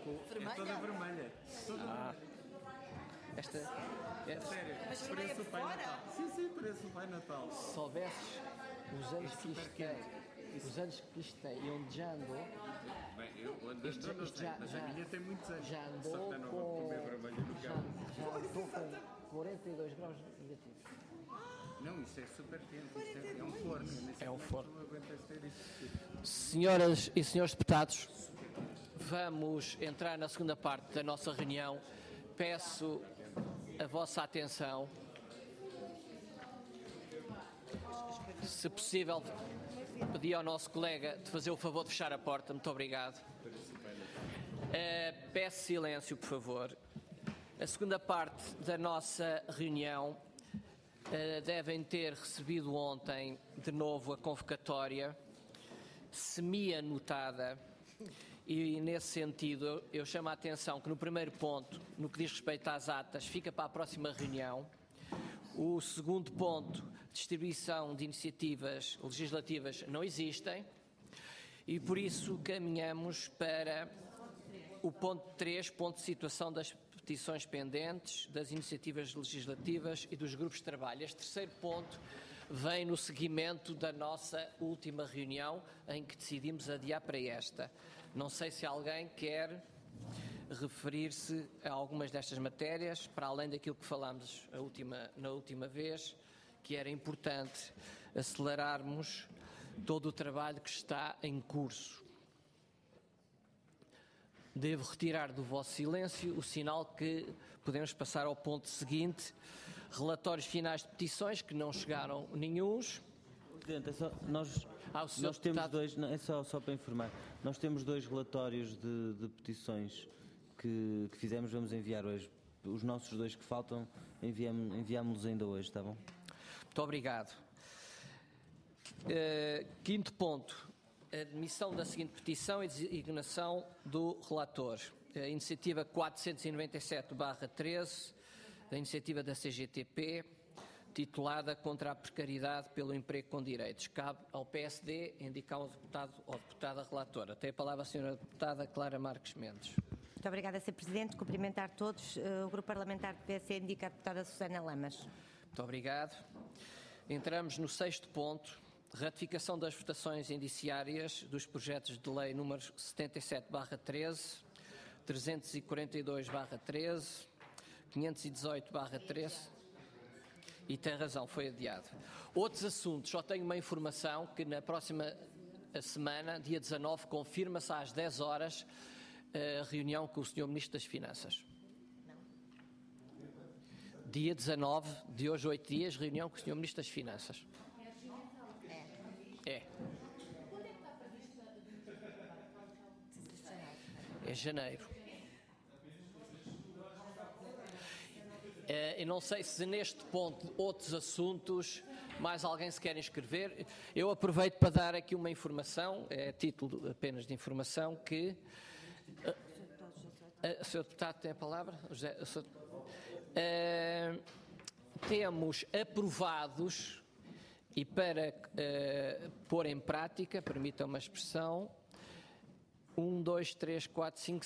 É toda vermelha. Esta é Sério, Mas vermelha parece o por Pai fora? Natal. Sim, parece o Pai Natal. Se soubesses os anos que isto tem, os anos que isto tem e onde já andou, Bem, eu ando Isto não sei, já- mas já- a minha tem muitos anos. já Só que andou está nova a comer vermelho no já carro. andou com 42 graus negativos. Não, isso é super quente. Isto é um forno. Eu nem sei É um como forno. tu aguentas ter isso. Senhoras e senhores deputados, vamos entrar na segunda parte da nossa reunião. Peço a vossa atenção. Se possível, pedi ao nosso colega de fazer o favor de fechar a porta. Muito obrigado. Peço silêncio, por favor. A segunda parte da nossa reunião devem ter recebido ontem de novo a convocatória semi-anotada e nesse sentido eu chamo a atenção que no primeiro ponto, no que diz respeito às atas, fica para a próxima reunião. O segundo ponto, distribuição de iniciativas legislativas, não existem e por isso caminhamos para o ponto 3, ponto de situação das petições pendentes, das iniciativas legislativas e dos grupos de trabalho. Este terceiro ponto vem no seguimento da nossa última reunião em que decidimos adiar para esta. Não sei se alguém quer referir-se a algumas destas matérias, para além daquilo que falámos na última vez, que era importante acelerarmos todo o trabalho que está em curso. Devo retirar do vosso silêncio o sinal que podemos passar ao ponto seguinte, relatórios finais de petições, que não chegaram nenhuns. Presidente, nós temos dois, não, é só para informar, nós temos dois relatórios de petições que fizemos, vamos enviar hoje. Os nossos dois que faltam, enviámos-los ainda hoje, está bom? Muito obrigado. Quinto ponto, admissão da seguinte petição e designação do relator. A iniciativa 497/13, da iniciativa da CGTP, titulada Contra a Precariedade pelo Emprego com Direitos. Cabe ao PSD indicar ao deputado ou deputada relatora. Tem a palavra a senhora deputada Clara Marques Mendes. Muito obrigada, Sr. Presidente. Cumprimentar todos. O Grupo Parlamentar do PSD indica a deputada Susana Lamas. Muito obrigado. Entramos no sexto ponto. Ratificação das votações indiciárias dos projetos de lei números 77/13, 342/13, 518/13 e tem razão, foi adiado. Outros assuntos, só tenho uma informação que na próxima semana, dia 19, confirma-se às 10 horas a reunião com o Sr. Ministro das Finanças. Dia 19, de hoje 8 dias, reunião com o Sr. Ministro das Finanças. É. É janeiro. Eu não sei se neste ponto outros assuntos mais alguém se quer inscrever. Eu aproveito para dar aqui uma informação, é título apenas de informação, que o Sr. Deputado tem a palavra? José, temos aprovados e para pôr em prática, permitam uma expressão, 1, 2, 3, 4, 5,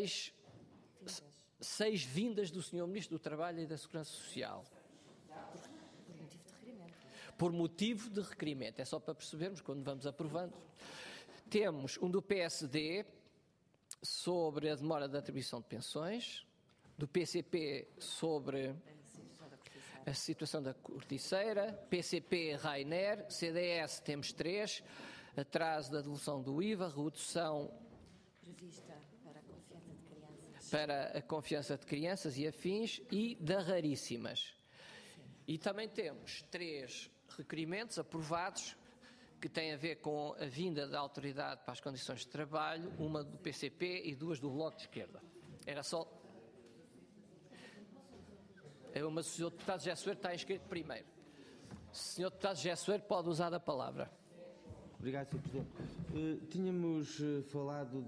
6 vindas do Sr. Ministro do Trabalho e da Segurança Social. Por motivo de requerimento. Por motivo de requerimento. É só para percebermos quando vamos aprovando. Temos um do PSD sobre a demora da atribuição de pensões, do PCP sobre a situação da corticeira, PCP Rainer, CDS temos 3, atraso da devolução do IVA, redução Prevista para a confiança de crianças. para a confiança de crianças e afins e da raríssimas. E também temos 3 requerimentos aprovados que têm a ver com a vinda da Autoridade para as Condições de Trabalho, uma do PCP e 2 do Bloco de Esquerda. Era só... Mas o Sr. Deputado José Soeiro está inscrito primeiro. Sr. Deputado José Soeiro pode usar da palavra. Obrigado, Sr. Presidente. Tínhamos falado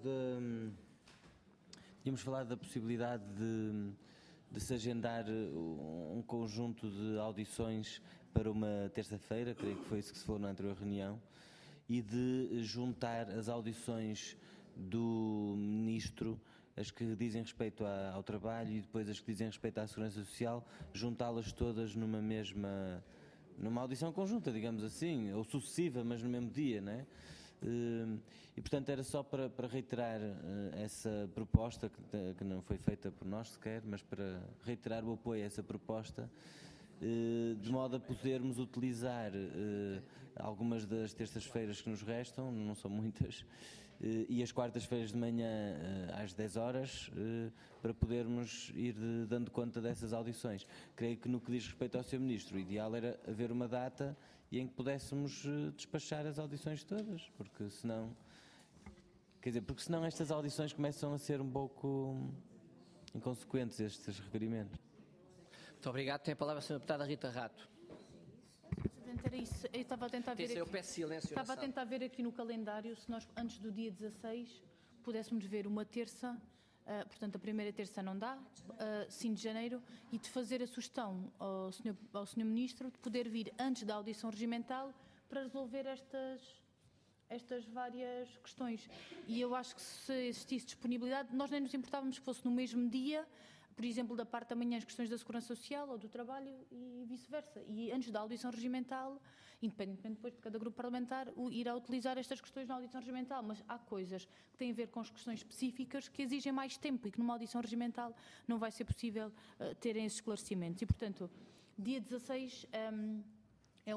da possibilidade de se agendar um conjunto de audições para uma terça-feira, creio que foi isso que se falou na anterior reunião, e de juntar as audições do Ministro as que dizem respeito ao trabalho e depois as que dizem respeito à segurança social, juntá-las todas numa audição conjunta, digamos assim, ou sucessiva, mas no mesmo dia, não é? E portanto era só para reiterar essa proposta, que não foi feita por nós sequer, mas para reiterar o apoio a essa proposta, de modo a podermos utilizar algumas das terças-feiras que nos restam, não são muitas, e as quartas-feiras de manhã às 10 horas, para podermos ir dando conta dessas audições. Creio que no que diz respeito ao Sr. Ministro, o ideal era haver uma data e em que pudéssemos despachar as audições todas, porque senão estas audições começam a ser um pouco inconsequentes, estes requerimentos. Muito obrigado. Tem a palavra a Sra. Deputada Rita Rato. Presidente, era isso. Eu estava a tentar ver. Eu peço silêncio. Estava a tentar ver aqui no calendário se nós, antes do dia 16, pudéssemos ver uma terça. Portanto, a primeira terça não dá, 5 de janeiro, e de fazer a sugestão ao Sr. Ministro de poder vir antes da audição regimental para resolver estas várias questões. E eu acho que se existisse disponibilidade, nós nem nos importávamos que fosse no mesmo dia, por exemplo, da parte da manhã as questões da segurança social ou do trabalho e vice-versa. E antes da audição regimental, independentemente depois de cada grupo parlamentar, irá utilizar estas questões na audição regimental. Mas há coisas que têm a ver com as questões específicas que exigem mais tempo e que numa audição regimental não vai ser possível terem esses esclarecimentos. E, portanto, dia 16 é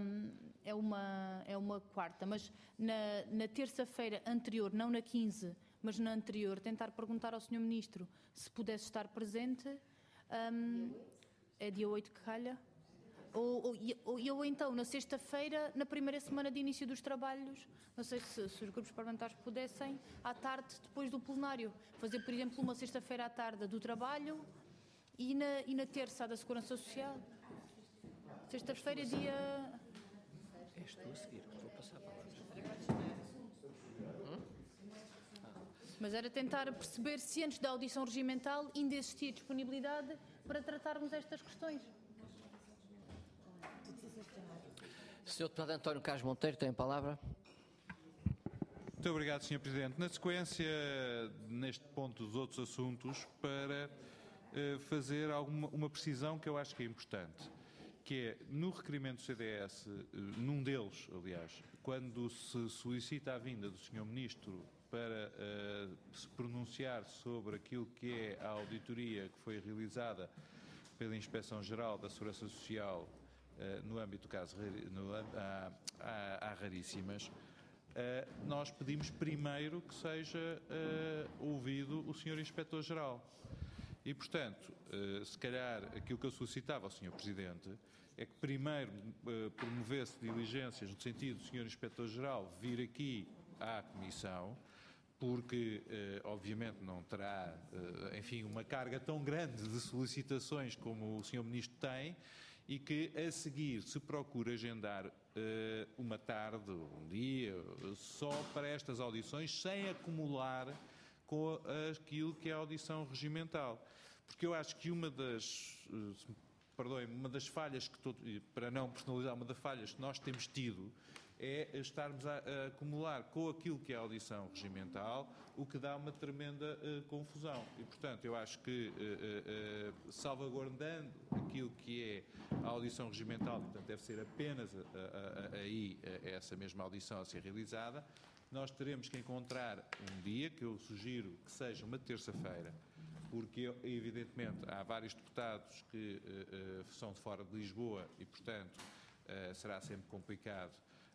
uma quarta, mas na terça-feira anterior, não na 15, mas na anterior, tentar perguntar ao Sr. Ministro se pudesse estar presente. É dia 8 que calha? Ou então, na sexta-feira, na primeira semana de início dos trabalhos, não sei se os grupos parlamentares pudessem, à tarde, depois do plenário, fazer, por exemplo, uma sexta-feira à tarde do trabalho e na terça da segurança social. Sexta-feira, dia... És tu a seguir, que vou passar a palavra. Mas era tentar perceber se antes da audição regimental ainda existia disponibilidade para tratarmos estas questões. Sr. Deputado António Carlos Monteiro tem a palavra. Muito obrigado, Sr. Presidente. Na sequência, neste ponto dos outros assuntos, para fazer uma precisão que eu acho que é importante, que é, no requerimento do CDS, num deles, aliás, quando se solicita a vinda do Sr. Ministro para se pronunciar sobre aquilo que é a auditoria que foi realizada pela Inspeção-Geral da Segurança Social no âmbito do caso há raríssimas, nós pedimos primeiro que seja ouvido o Sr. Inspetor-Geral. E, portanto, se calhar aquilo que eu solicitava ao Sr. Presidente é que primeiro promovesse diligências no sentido do Sr. Inspetor-Geral vir aqui à Comissão, porque, obviamente, não terá, enfim, uma carga tão grande de solicitações como o Sr. Ministro tem, e que, a seguir, se procura agendar uma tarde, um dia, só para estas audições, sem acumular com aquilo que é a audição regimental. Porque eu acho que uma das falhas, para não personalizar, uma das falhas que nós temos tido é estarmos a acumular com aquilo que é a audição regimental, o que dá uma tremenda confusão. E, portanto, eu acho que, salvaguardando aquilo que é a audição regimental, portanto, deve ser apenas aí essa mesma audição a ser realizada, nós teremos que encontrar um dia, que eu sugiro que seja uma terça-feira, porque, evidentemente, há vários deputados que são de fora de Lisboa e, portanto, será sempre complicado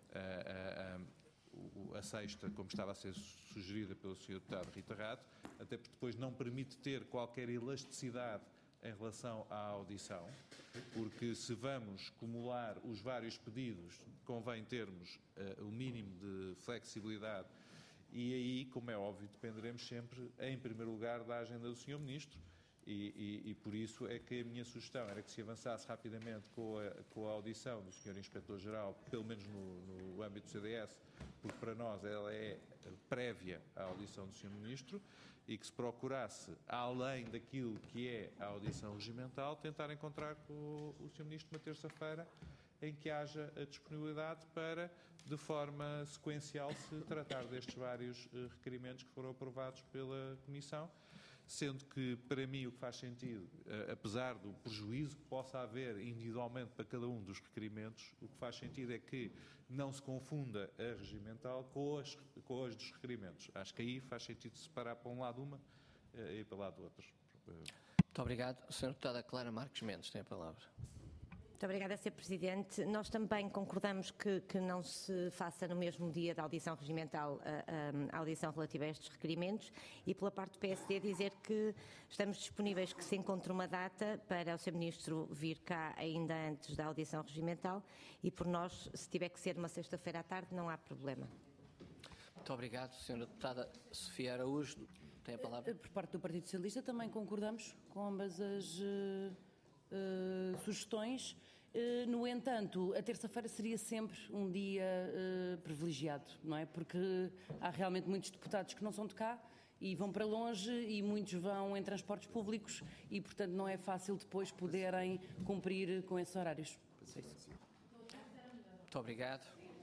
a sexta, como estava a ser sugerida pelo Sr. Deputado Rita Rato, até porque depois não permite ter qualquer elasticidade em relação à audição, porque se vamos acumular os vários pedidos, convém termos o mínimo de flexibilidade, e aí, como é óbvio, dependeremos sempre, em primeiro lugar, da agenda do Sr. Ministro, e por isso é que a minha sugestão era que se avançasse rapidamente com a audição do Sr. Inspetor-Geral, pelo menos no âmbito do CDS, porque para nós ela é prévia à audição do Sr. Ministro, e que se procurasse, além daquilo que é a audição regimental, tentar encontrar com o Sr. Ministro uma terça-feira em que haja a disponibilidade para de forma sequencial se tratar destes vários requerimentos que foram aprovados pela Comissão, sendo que, para mim, o que faz sentido, apesar do prejuízo que possa haver individualmente para cada um dos requerimentos, o que faz sentido é que não se confunda a regimental com as dos requerimentos. Acho que aí faz sentido separar para um lado uma e para o lado outro. Muito obrigado. A senhora deputada Clara Marques Mendes tem a palavra. Muito obrigada, Sr. Presidente. Nós também concordamos que não se faça no mesmo dia da audição regimental a audição relativa a estes requerimentos e, pela parte do PSD, dizer que estamos disponíveis que se encontre uma data para o Sr. Ministro vir cá ainda antes da audição regimental e, por nós, se tiver que ser uma sexta-feira à tarde, não há problema. Muito obrigado. Senhora deputada Sofia Araújo tem a palavra. Por parte do Partido Socialista também concordamos com ambas as sugestões. No entanto, a terça-feira seria sempre um dia privilegiado, não é? Porque há realmente muitos deputados que não são de cá e vão para longe e muitos vão em transportes públicos e, portanto, não é fácil depois poderem cumprir com esses horários. Muito obrigado.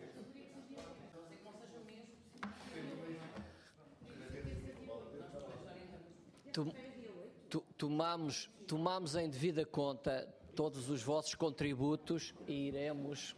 Tomamos em devida conta todos os vossos contributos e iremos...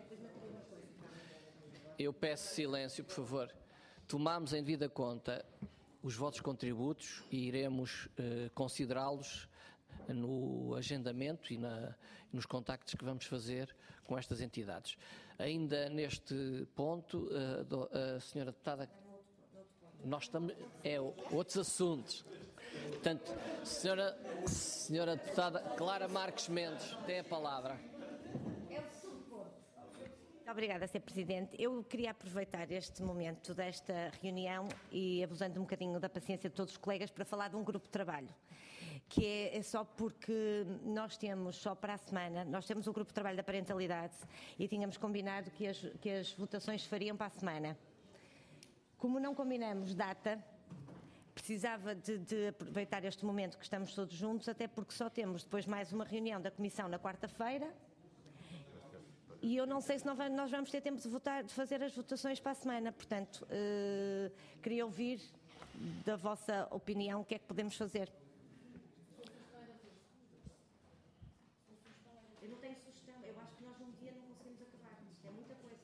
Eu peço silêncio, por favor. Tomamos em devida conta os vossos contributos e iremos considerá-los no agendamento e nos contactos que vamos fazer com estas entidades. Ainda neste ponto, a senhora deputada... Nós estamos... outros assuntos. Portanto, senhora deputada Clara Marques Mendes tem a palavra. Muito obrigada, Sr. Presidente. Eu queria aproveitar este momento desta reunião e, abusando um bocadinho da paciência de todos os colegas, para falar de um grupo de trabalho, que é só porque nós temos, só para a semana, nós temos o grupo de trabalho da parentalidade e tínhamos combinado que as votações se fariam para a semana. Como não combinamos data, precisava de aproveitar este momento que estamos todos juntos, até porque só temos depois mais uma reunião da Comissão na quarta-feira e eu não sei se nós vamos ter tempo de fazer as votações para a semana. Portanto, queria ouvir da vossa opinião o que é que podemos fazer. Eu não tenho sugestão, eu acho que nós num dia não conseguimos acabar, isto é muita coisa.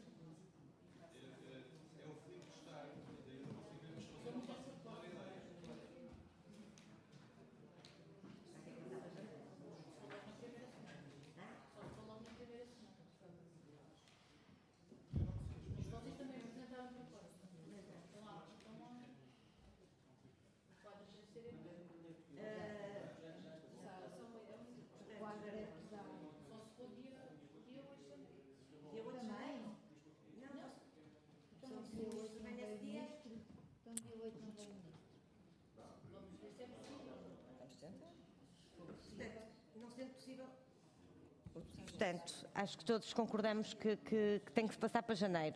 Portanto, acho que todos concordamos que tem que se passar para janeiro.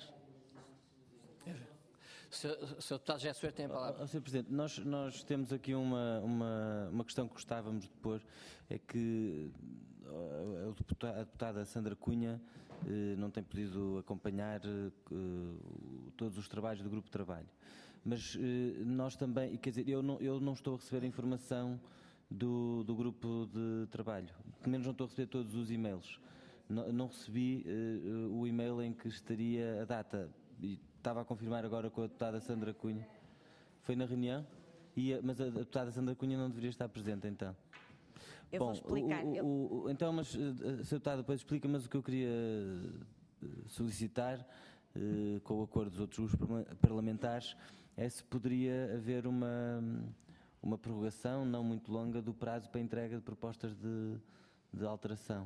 Sr. Deputado José Soeiro tem a palavra. Sr. Presidente, nós temos aqui uma questão que gostávamos de pôr, é que a deputada Sandra Cunha não tem podido acompanhar todos os trabalhos do grupo de trabalho. Mas nós também, quer dizer, eu não estou a receber a informação do grupo de trabalho. Pelo menos não estou a receber todos os e-mails. Não recebi o e-mail em que estaria a data. E estava a confirmar agora com a deputada Sandra Cunha. Foi na reunião? Mas a deputada Sandra Cunha não deveria estar presente, então. Eu vou explicar. Então, mas a deputada depois explica, mas o que eu queria solicitar, com o acordo dos outros grupos parlamentares, é se poderia haver uma prorrogação não muito longa do prazo para a entrega de propostas de alteração.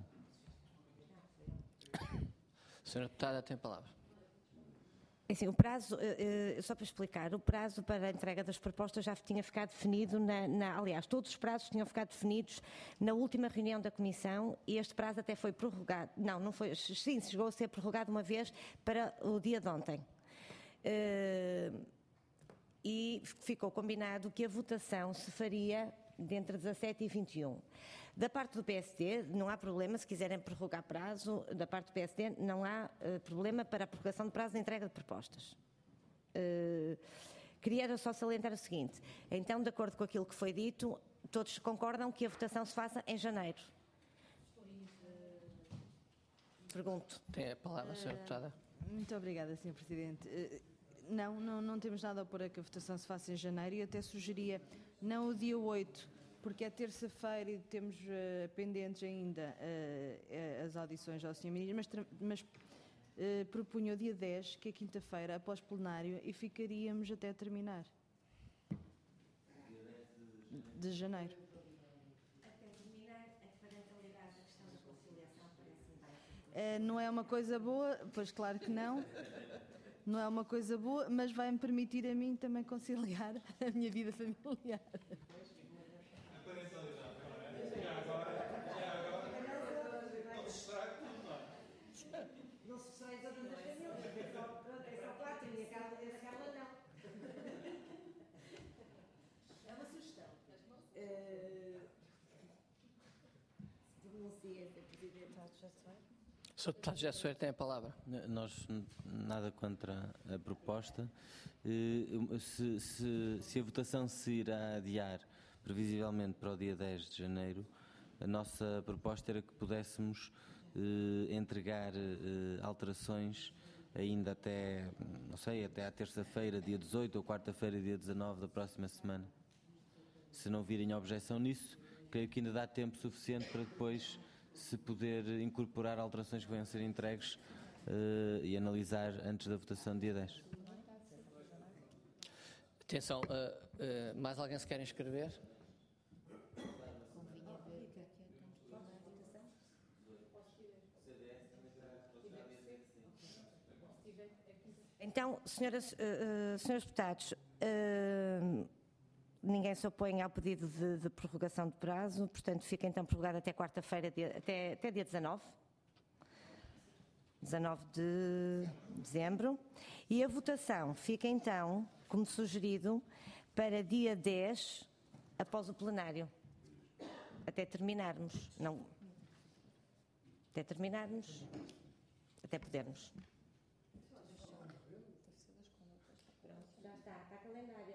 Senhora Deputada tem a palavra. Assim, o prazo, só para explicar, o prazo para a entrega das propostas já tinha ficado definido, aliás, todos os prazos tinham ficado definidos na última reunião da Comissão e este prazo até foi prorrogado, não foi, sim, chegou a ser prorrogado uma vez para o dia de ontem. E ficou combinado que a votação se faria de entre 17 e 21. Da parte do PSD, não há problema, se quiserem prorrogar prazo, da parte do PSD não há problema para a prorrogação de prazo de entrega de propostas. Queria só salientar o seguinte, então, de acordo com aquilo que foi dito, todos concordam que a votação se faça em janeiro? Pergunto. Tem a palavra, Sra. Deputada. Muito obrigada, Sr. Presidente. Não temos nada a opor a que a votação se faça em janeiro e até sugeria não o dia 8, porque é terça-feira e temos pendentes ainda as audições ao Sr. Ministro, mas propunha o dia 10, que é quinta-feira, após plenário, e ficaríamos até terminar. De janeiro. Até terminar, a parentalidade, a questão da conciliação parece-me bem. Não é uma coisa boa, pois claro que não. Não é uma coisa boa, mas vai-me permitir a mim também conciliar a minha vida familiar. Não se sai todas as famílias, é só 4 e a Carla não. É uma sugestão. Pronuncia, Sr. Presidente. Sr. Deputado José Soeiro tem a palavra. Nós, nada contra a proposta. Se a votação se irá adiar previsivelmente para o dia 10 de janeiro, a nossa proposta era que pudéssemos entregar alterações ainda até, não sei, até à terça-feira, dia 18, ou quarta-feira, dia 19 da próxima semana. Se não virem objeção nisso, creio que ainda dá tempo suficiente para depois se poder incorporar alterações que venham a ser entregues e analisar antes da votação dia 10. Atenção, mais alguém se quer inscrever? Então, senhores deputados, ninguém se opõe ao pedido de prorrogação de prazo, portanto fica então prorrogado até quarta-feira, até dia 19 de dezembro, e a votação fica então, como sugerido, para dia 10, após o plenário, até terminarmos, até podermos. Já está calendário.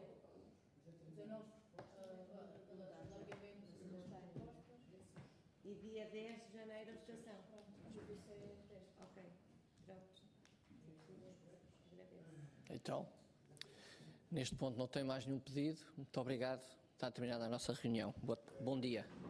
E dia 10 de janeiro a votação. Ok, pronto. Então, neste ponto não tem mais nenhum pedido. Muito obrigado. Está terminada a nossa reunião. Bom dia.